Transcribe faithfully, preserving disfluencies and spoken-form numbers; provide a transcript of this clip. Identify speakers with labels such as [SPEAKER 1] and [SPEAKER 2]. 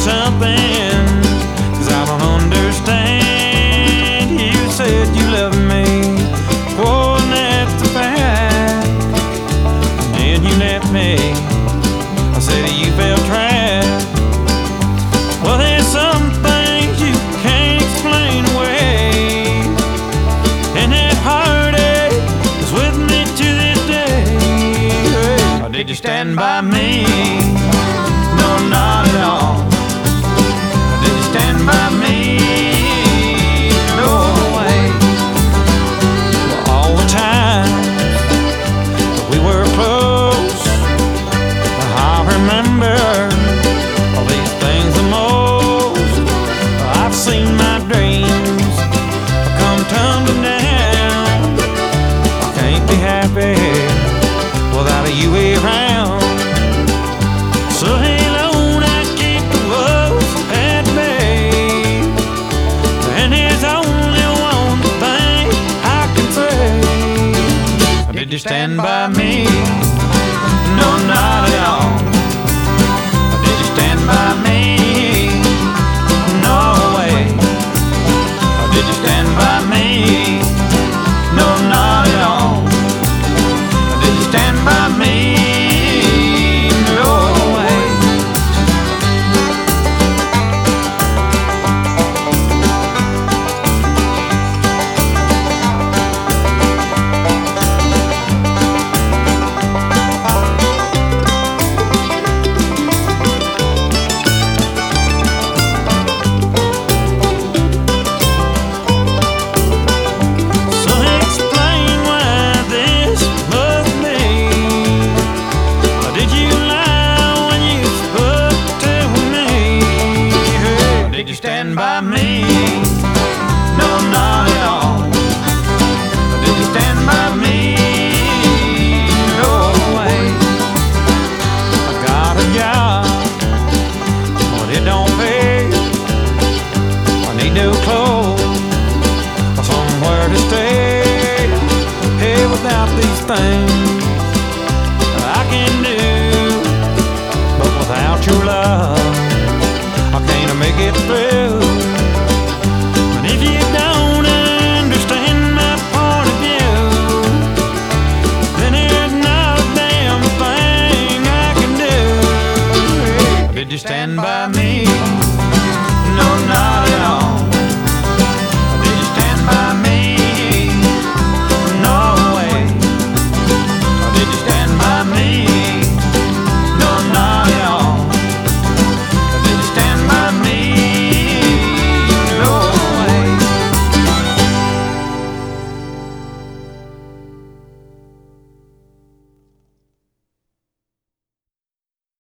[SPEAKER 1] something, 'cause I don't understand. You said you loved me, oh, and that's a fact. And then you left me, I said you felt trapped. Well, there's some things you can't explain away, and that heartache is with me to this day. Or did you stand by me? No, not at all. Or did you stand by me? No way. Well, all the time that we were close, I remember all these things the most. I've seen my dreams come tumbling down. I can't be happy without you around. So alone I keep the wolves at bay, and there's only one thing I can say. Did you stand by me? No, not at all. Did you stand by me? No way. Did you stand by me?